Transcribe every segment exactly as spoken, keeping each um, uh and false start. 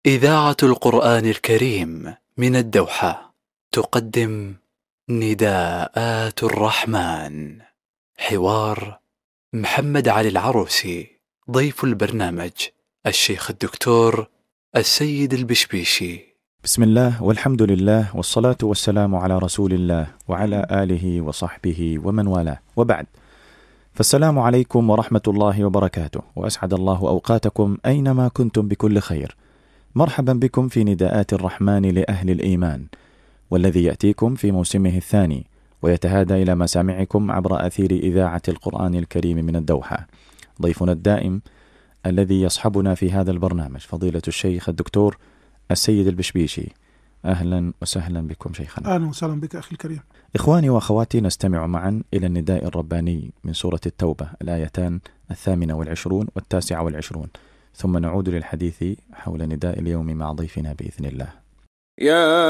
إذاعة القرآن الكريم من الدوحة تقدم نداءات الرحمن. حوار محمد علي العروسي. ضيف البرنامج الشيخ الدكتور السيد البشبيشي. بسم الله والحمد لله والصلاة والسلام على رسول الله وعلى آله وصحبه ومن والاه، وبعد، فالسلام عليكم ورحمة الله وبركاته، وأسعد الله أوقاتكم أينما كنتم بكل خير. مرحبا بكم في نداءات الرحمن لأهل الإيمان، والذي يأتيكم في موسمه الثاني ويتهادى إلى مسامعكم عبر أثير إذاعة القرآن الكريم من الدوحة. ضيفنا الدائم الذي يصحبنا في هذا البرنامج فضيلة الشيخ الدكتور السيد البشبيشي. أهلا وسهلا بكم شيخنا. أهلا وسهلا بك أخي الكريم. إخواني وأخواتي، نستمع معا إلى النداء الرباني من سورة التوبة، الآيتان الثامنة والعشرون والتاسعة والعشرون، ثم نعود للحديث حول نداء اليوم مع ضيفنا بإذن الله. يا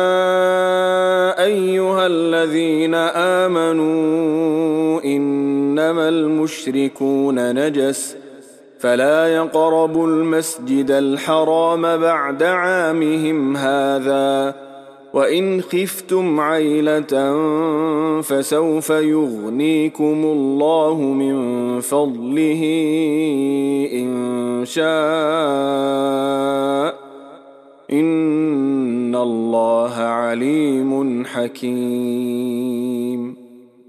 أيها الذين آمنوا إنما المشركون نجس فلا يقربوا المسجد الحرام بعد عامهم هذا وإن خفتم عيلة فسوف يغنيكم الله من فضله إن شاء إن الله عليم حكيم.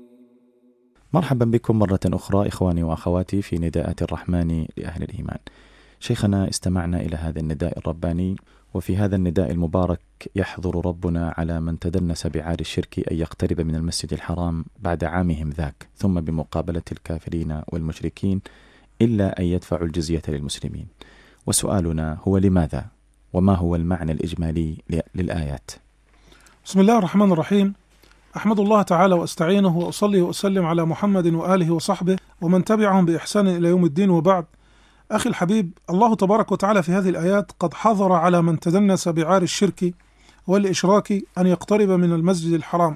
مرحبا بكم مرة أخرى إخواني وأخواتي في نداءات الرحمن لأهل الإيمان. شيخنا، استمعنا إلى هذا النداء الرباني، وفي هذا النداء المبارك يحضر ربنا على من تدنس بعار الشرك أن يقترب من المسجد الحرام بعد عامهم ذاك، ثم بمقابلة الكافرين والمشركين إلا أن يدفعوا الجزية للمسلمين. وسؤالنا هو لماذا؟ وما هو المعنى الإجمالي للآيات؟ بسم الله الرحمن الرحيم. أحمد الله تعالى وأستعينه وأصلي وأسلم على محمد وآله وصحبه ومن تبعهم بإحسان إلى يوم الدين، وبعد. أخي الحبيب، الله تبارك وتعالى في هذه الآيات قد حظر على من تدنس بعار الشرك والإشراك أن يقترب من المسجد الحرام،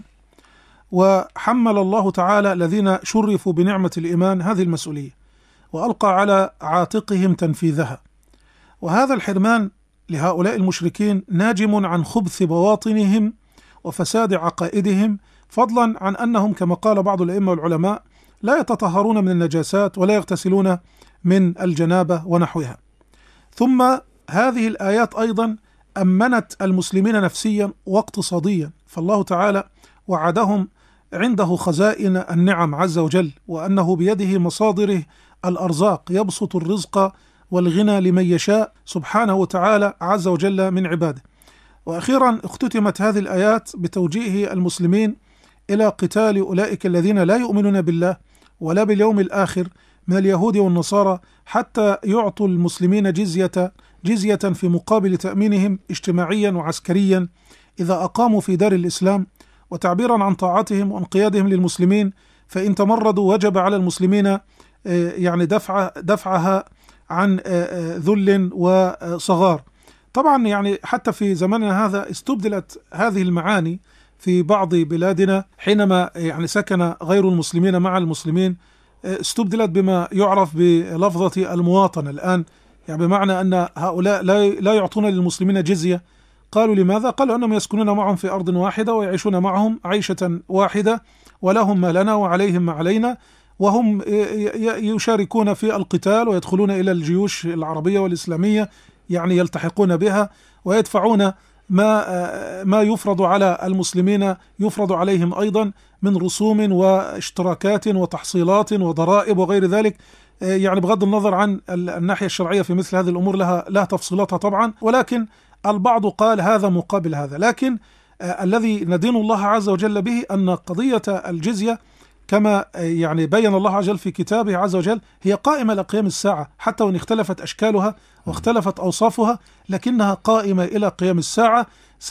وحمل الله تعالى الذين شرفوا بنعمة الإيمان هذه المسؤولية، وألقى على عاتقهم تنفيذها. وهذا الحرمان لهؤلاء المشركين ناجم عن خبث بواطنهم وفساد عقائدهم، فضلا عن أنهم كما قال بعض الأئمة والعلماء لا يتطهرون من النجاسات ولا يغتسلون من الجنابة ونحوها. ثم هذه الآيات أيضا أمنت المسلمين نفسيا واقتصاديا، فالله تعالى وعدهم عنده خزائن النعم عز وجل، وأنه بيده مصادره الأرزاق، يبسط الرزق والغنى لمن يشاء سبحانه وتعالى عز وجل من عباده. وأخيرا اختتمت هذه الآيات بتوجيه المسلمين إلى قتال أولئك الذين لا يؤمنون بالله ولا باليوم الآخر من اليهود والنصارى، حتى يعطوا المسلمين جزية جزية في مقابل تأمينهم اجتماعيا وعسكريا إذا أقاموا في دار الإسلام، وتعبيرا عن طاعتهم وانقيادهم للمسلمين، فإن تمردوا وجب على المسلمين يعني دفع دفعها عن ذل وصغار. طبعا يعني حتى في زماننا هذا استبدلت هذه المعاني في بعض بلادنا، حينما يعني سكن غير المسلمين مع المسلمين، استبدلت بما يعرف بلفظة المواطنة الآن، يعني بمعنى أن هؤلاء لا لا يعطون للمسلمين جزية. قالوا لماذا؟ قالوا أنهم يسكنون معهم في أرض واحدة ويعيشون معهم عيشة واحدة، ولهم ما لنا وعليهم ما علينا، وهم يشاركون في القتال ويدخلون إلى الجيوش العربية والإسلامية، يعني يلتحقون بها ويدفعون ما ما يفرض على المسلمين يفرض عليهم أيضا من رسوم واشتراكات وتحصيلات وضرائب وغير ذلك، يعني بغض النظر عن الناحية الشرعية في مثل هذه الأمور لها لها تفصيلاتها طبعا، ولكن البعض قال هذا مقابل هذا. لكن الذي ندين الله عز وجل به أن قضية الجزية كما يعني بين الله عز وجل في كتابه عز وجل هي قائمة لقيام الساعة، حتى وإن اختلفت أشكالها واختلفت أوصافها، لكنها قائمة إلى قيام الساعة،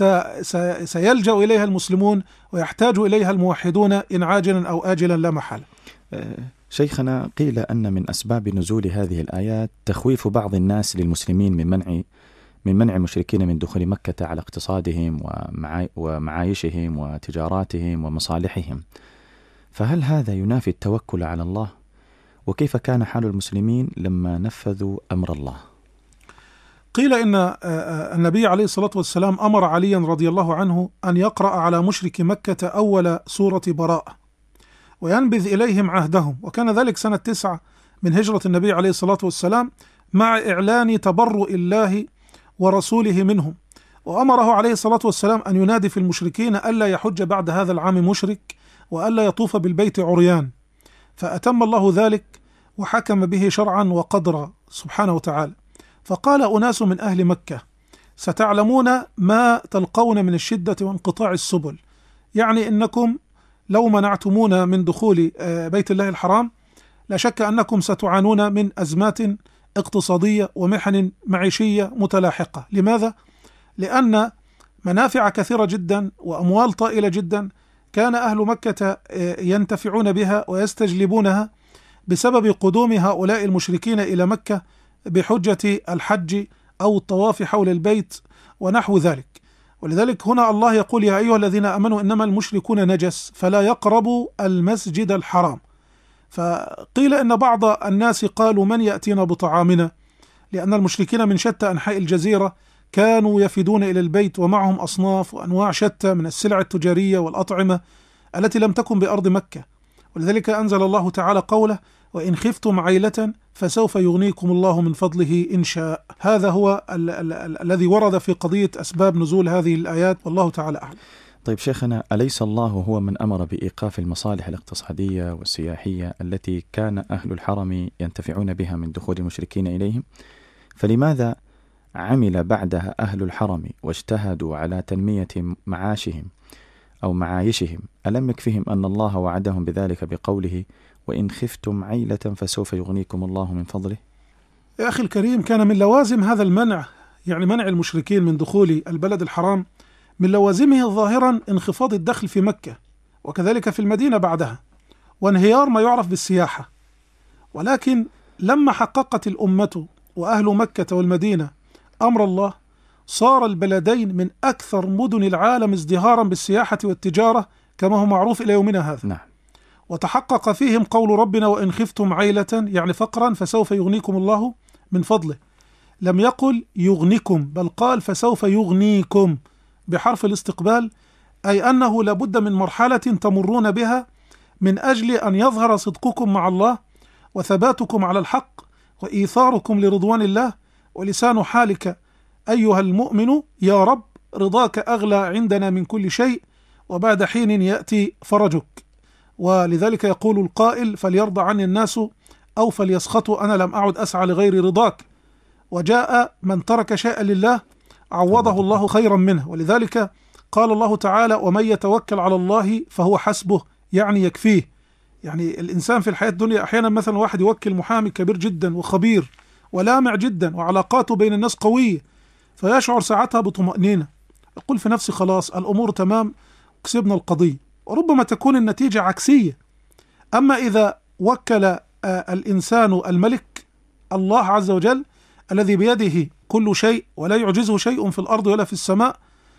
سيلجأ إليها المسلمون ويحتاج إليها الموحدون إن عاجلا أو آجلا لا محالة. شيخنا، قيل أن من أسباب نزول هذه الآيات تخويف بعض الناس للمسلمين من منع من منع المشركين من دخول مكة على اقتصادهم ومعايشهم وتجاراتهم ومصالحهم، فهل هذا ينافي التوكل على الله؟ وكيف كان حال المسلمين لما نفذوا أمر الله؟ قيل إن النبي عليه الصلاة والسلام أمر عليا رضي الله عنه أن يقرأ على مشرك مكة أول سورة براءة وينبذ إليهم عهدهم، وكان ذلك سنة تسعة من هجرة النبي عليه الصلاة والسلام مع إعلان تبرؤ الله ورسوله منهم، وأمره عليه الصلاة والسلام أن ينادي في المشركين ألا يحج بعد هذا العام مشرك وألا يطوف بالبيت عريان، فأتم الله ذلك وحكم به شرعا وقدرا سبحانه وتعالى. فقال أناس من أهل مكة: ستعلمون ما تلقون من الشدة وانقطاع السبل، يعني إنكم لو منعتمونا من دخول بيت الله الحرام لا شك أنكم ستعانون من أزمات اقتصادية ومحن معيشية متلاحقة. لماذا؟ لأن منافع كثيرة جدا وأموال طائلة جدا كان أهل مكة ينتفعون بها ويستجلبونها بسبب قدوم هؤلاء المشركين إلى مكة بحجة الحج أو الطواف حول البيت ونحو ذلك. ولذلك هنا الله يقول: يا أيها الذين آمنوا إنما المشركون نجس فلا يقربوا المسجد الحرام. فقيل إن بعض الناس قالوا: من يأتينا بطعامنا؟ لأن المشركين من شتى أنحاء الجزيرة كانوا يفدون إلى البيت ومعهم أصناف وأنواع شتى من السلع التجارية والأطعمة التي لم تكن بأرض مكة. ولذلك أنزل الله تعالى قوله: وإن خفتم عيلة فسوف يغنيكم الله من فضله إن شاء. هذا هو ال- ال- ال- الذي ورد في قضية أسباب نزول هذه الآيات، والله تعالى أعلم. طيب شيخنا، أليس الله هو من أمر بإيقاف المصالح الاقتصادية والسياحية التي كان أهل الحرم ينتفعون بها من دخول المشركين إليهم؟ فلماذا عمل بعدها أهل الحرم واجتهدوا على تنمية معاشهم أو معايشهم؟ ألم يكفهم أن الله وعدهم بذلك بقوله: وإن خفتم عيلة فسوف يغنيكم الله من فضله؟ يا أخي الكريم، كان من لوازم هذا المنع، يعني منع المشركين من دخول البلد الحرام، من لوازمه ظاهرا انخفاض الدخل في مكة وكذلك في المدينة بعدها، وانهيار ما يعرف بالسياحة. ولكن لما حققت الأمة وأهل مكة والمدينة أمر الله، صار البلدين من أكثر مدن العالم ازدهارا بالسياحة والتجارة كما هو معروف إلى يومنا هذا. نعم. وتحقق فيهم قول ربنا: وإن خفتم عيلة، يعني فقرا، فسوف يغنيكم الله من فضله. لم يقل يغنيكم، بل قال فسوف يغنيكم بحرف الاستقبال، أي أنه لابد من مرحلة تمرون بها من أجل أن يظهر صدقكم مع الله وثباتكم على الحق وإيثاركم لرضوان الله، ولسان حالك أيها المؤمن: يا رب رضاك أغلى عندنا من كل شيء، وبعد حين يأتي فرجك. ولذلك يقول القائل: فليرضى عني الناس أو فليسخطوا، أنا لم أعد أسعى لغير رضاك. وجاء من ترك شيئا لله عوضه الله خيرا منه. ولذلك قال الله تعالى: ومن يتوكل على الله فهو حسبه، يعني يكفيه. يعني الإنسان في الحياة الدنيا أحيانا مثلا واحد يوكل محامي كبير جدا وخبير ولامع جدا وعلاقاته بين الناس قوية، فيشعر ساعتها بطمأنينة، يقول في نفسه: خلاص الأمور تمام، كسبنا القضية. وربما تكون النتيجة عكسية. أما إذا وكل الإنسان الملك الله عز وجل الذي بيده كل شيء ولا يعجزه شيء في الأرض ولا في السماء،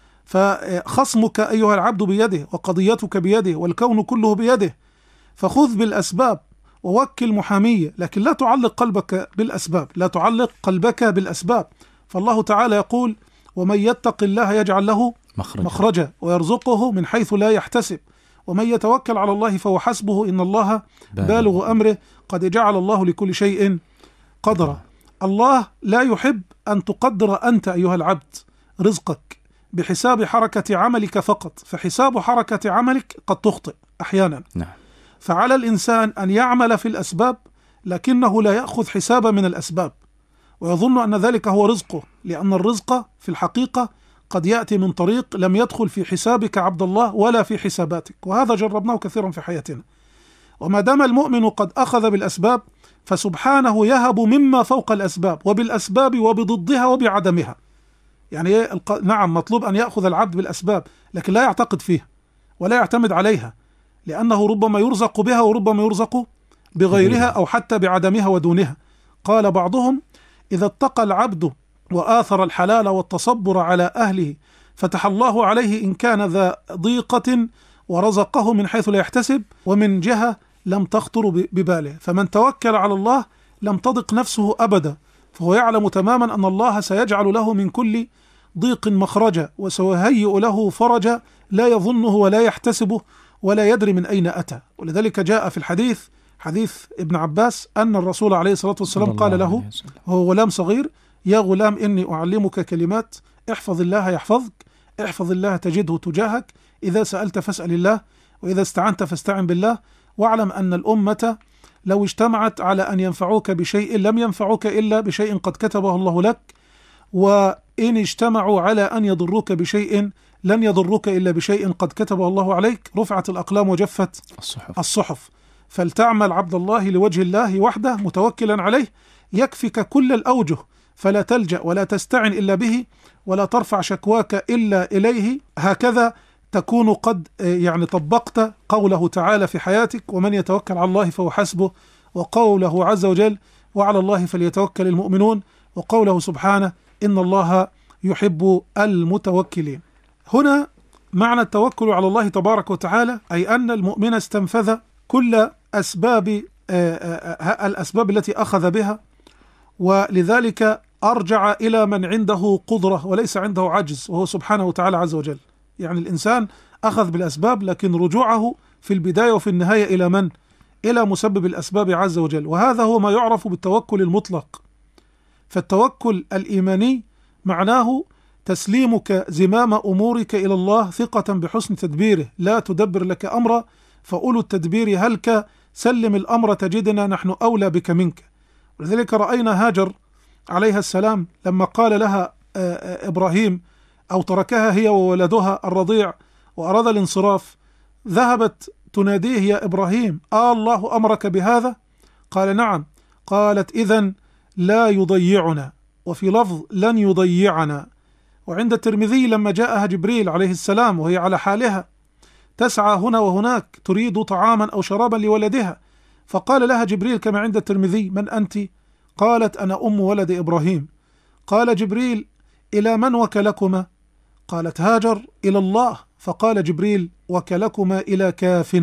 فخصمك أيها العبد بيده وقضيتك بيده والكون كله بيده، فخذ بالأسباب ووكل محامية، لكن لا تعلق قلبك بالأسباب، لا تعلق قلبك بالأسباب. فالله تعالى يقول: ومن يتق الله يجعل له مخرجا, مخرجا ويرزقه من حيث لا يحتسب ومن يتوكل على الله فهو حسبه إن الله بالغ أمره قد جعل الله لكل شيء قدرا. الله لا يحب أن تقدر أنت أيها العبد رزقك بحساب حركة عملك فقط، فحساب حركة عملك قد تخطئ أحيانا. نعم. فعلى الإنسان أن يعمل في الأسباب لكنه لا يأخذ حسابا من الأسباب ويظن أن ذلك هو رزقه، لأن الرزق في الحقيقة قد يأتي من طريق لم يدخل في حسابك عبد الله ولا في حساباتك، وهذا جربناه كثيرا في حياتنا. وما دام المؤمن قد أخذ بالأسباب فسبحانه يهب مما فوق الأسباب وبالأسباب وبضدها وبعدمها. يعني نعم مطلوب أن يأخذ العبد بالأسباب لكن لا يعتقد فيها ولا يعتمد عليها، لأنه ربما يرزق بها وربما يرزق بغيرها أو حتى بعدمها ودونها. قال بعضهم: إذا اتقى العبد وآثر الحلال والتصبر على أهله فتح الله عليه إن كان ذا ضيقة ورزقه من حيث لا يحتسب ومن جهة لم تخطر بباله. فمن توكل على الله لم تضق نفسه أبدا فهو يعلم تماما أن الله سيجعل له من كل ضيق مخرجا، وسيهيئ له فرجا لا يظنه ولا يحتسبه ولا يدري من أين أتى. ولذلك جاء في الحديث حديث ابن عباس أن الرسول عليه الصلاة والسلام قال له وهو غلام صغير: يا غلام إني أعلمك كلمات، احفظ الله يحفظك، احفظ الله تجده تجاهك، إذا سألت فاسأل الله، وإذا استعنت فاستعن بالله، واعلم أن الأمة لو اجتمعت على أن ينفعوك بشيء لم ينفعوك إلا بشيء قد كتبه الله لك، وإن اجتمعوا على أن يضروك بشيء لن يضروك إلا بشيء قد كتبه الله عليك. رفعت الأقلام وجفت الصحف, الصحف. فلتعمل عبد الله لوجه الله وحده متوكلا عليه، يكفك كل الأوجه، فلا تلجأ ولا تستعن إلا به، ولا ترفع شكواك إلا إليه. هكذا تكون قد يعني طبقت قوله تعالى في حياتك: ومن يتوكل على الله فهو حسبه، وقوله عز وجل: وعلى الله فليتوكل المؤمنون، وقوله سبحانه: إن الله يحب المتوكلين. هنا معنى التوكل على الله تبارك وتعالى أي أن المؤمن استنفذ كل أسباب الأسباب التي أخذ بها، ولذلك أرجع إلى من عنده قدرة وليس عنده عجز، وهو سبحانه وتعالى عز وجل. يعني الإنسان أخذ بالأسباب، لكن رجوعه في البداية وفي النهاية إلى من؟ إلى مسبب الأسباب عز وجل. وهذا هو ما يعرف بالتوكل المطلق. فالتوكل الإيماني معناه تسليمك زمام أمورك إلى الله ثقة بحسن تدبيره، لا تدبر لك أمرا فأولو التدبير هلك، سلم الأمر تجدنا نحن أولى بك منك. ولذلك رأينا هاجر عليها السلام لما قال لها إبراهيم أو تركها هي وولدها الرضيع وأراد الانصراف، ذهبت تناديه: يا إبراهيم، آه الله أمرك بهذا؟ قال: نعم. قالت: إذن لا يضيعنا، وفي لفظ لن يضيعنا. وعند الترمذي لما جاءها جبريل عليه السلام وهي على حالها تسعى هنا وهناك تريد طعاما أو شرابا لولدها، فقال لها جبريل كما عند الترمذي: من أنت؟ قالت: أنا أم ولد إبراهيم. قال جبريل: إلى من وكلكما؟ قالت هاجر: إلى الله. فقال جبريل: وكلكما إلى كاف،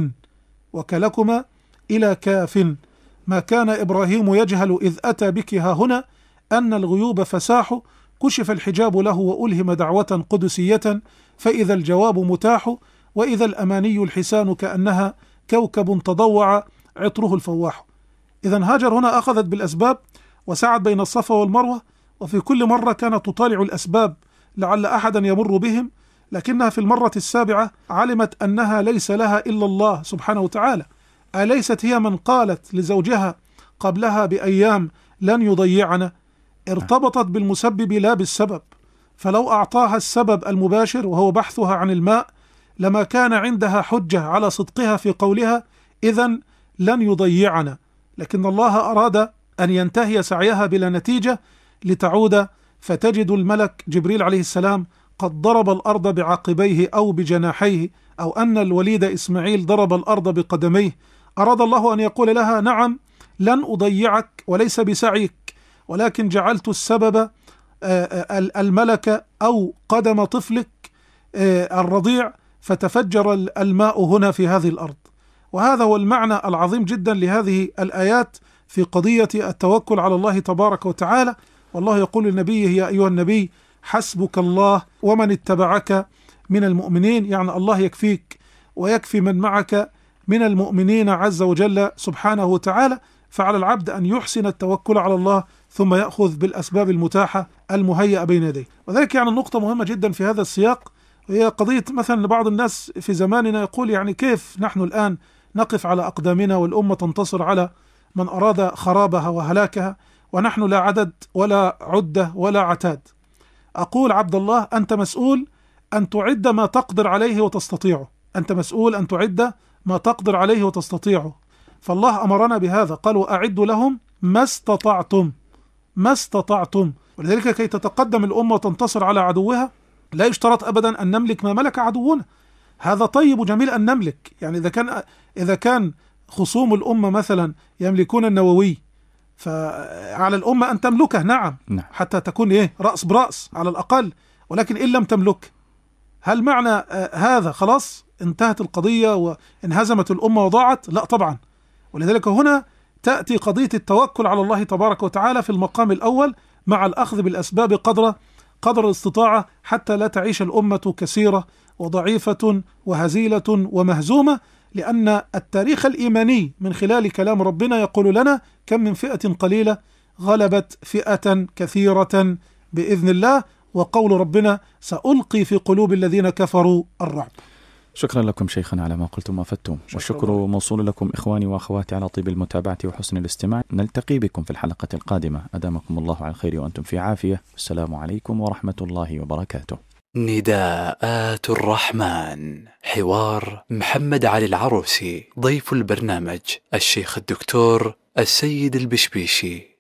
وكلكما إلى كاف. ما كان إبراهيم يجهل إذ أتى بك ها هنا أن الغيوب فساح، كشف الحجاب له وألهم دعوة قدسية، فإذا الجواب متاح، وإذا الأماني الحسان كأنها كوكب تضوع عطره الفواح. إذن هاجر هنا أخذت بالأسباب وسعت بين الصفا والمروة، وفي كل مرة كانت تطالع الأسباب لعل أحدا يمر بهم، لكنها في المرة السابعة علمت أنها ليس لها إلا الله سبحانه وتعالى. أليست هي من قالت لزوجها قبلها بأيام: لن يضيعنا؟ ارتبطت بالمسبب لا بالسبب، فلو أعطاها السبب المباشر وهو بحثها عن الماء لما كان عندها حجة على صدقها في قولها: إذن لن يضيعنا. لكن الله أراد أن ينتهي سعيها بلا نتيجة لتعود، فتجد الملك جبريل عليه السلام قد ضرب الأرض بعقبيه أو بجناحيه، أو أن الوليد إسماعيل ضرب الأرض بقدميه. أراد الله أن يقول لها: نعم لن أضيعك، وليس بسعيك، ولكن جعلت السبب الملك أو قدم طفلك الرضيع، فتفجر الماء هنا في هذه الأرض. وهذا هو المعنى العظيم جدا لهذه الآيات في قضية التوكل على الله تبارك وتعالى. والله يقول لنبيه: يا أيها النبي حسبك الله ومن اتبعك من المؤمنين، يعني الله يكفيك ويكفي من معك من المؤمنين عز وجل سبحانه وتعالى. فعلى العبد أن يحسن التوكل على الله ثم يأخذ بالأسباب المتاحة المهيئة بين يديه. وذلك يعني النقطة مهمة جدا في هذا السياق، هي قضية مثلا بعض الناس في زماننا يقول: يعني كيف نحن الآن نقف على أقدامنا والأمة تنتصر على من أراد خرابها وهلاكها ونحن لا عدد ولا عدة ولا عتاد؟ أقول: عبد الله، أنت مسؤول أن تعد ما تقدر عليه وتستطيعه، أنت مسؤول أن تعد ما تقدر عليه وتستطيعه. فالله أمرنا بهذا، قال: وأعدوا لهم ما استطعتم، ما استطعتم. ولذلك كي تتقدم الأمة وتنتصر على عدوها لا يشترط أبدا أن نملك ما ملك عدونا. هذا طيب وجميل أن نملك، يعني إذا كان إذا كان خصوم الأمة مثلا يملكون النووي، فعلى الأمة أن تملكه، نعم, نعم. حتى تكون إيه رأس برأس على الأقل. ولكن إن لم تملك، هل معنى آه هذا خلاص انتهت القضية وانهزمت الأمة وضاعت؟ لا طبعا. ولذلك هنا تأتي قضية التوكل على الله تبارك وتعالى في المقام الأول مع الأخذ بالأسباب قدر قدر الاستطاعة، حتى لا تعيش الأمة كثيرة وضعيفة وهزيلة ومهزومة، لأن التاريخ الإيماني من خلال كلام ربنا يقول لنا: كم من فئة قليلة غلبت فئة كثيرة بإذن الله، وقول ربنا: سألقي في قلوب الذين كفروا الرعب. شكرا لكم شيخنا على ما قلتم وافدتم، والشكر موصول لكم إخواني وأخواتي على طيب المتابعة وحسن الاستماع. نلتقي بكم في الحلقة القادمة، أدامكم الله على الخير وأنتم في عافية. السلام عليكم ورحمة الله وبركاته. نداءات الرحمن، حوار محمد علي العروسي. ضيف البرنامج الشيخ الدكتور السيد البشبيشي.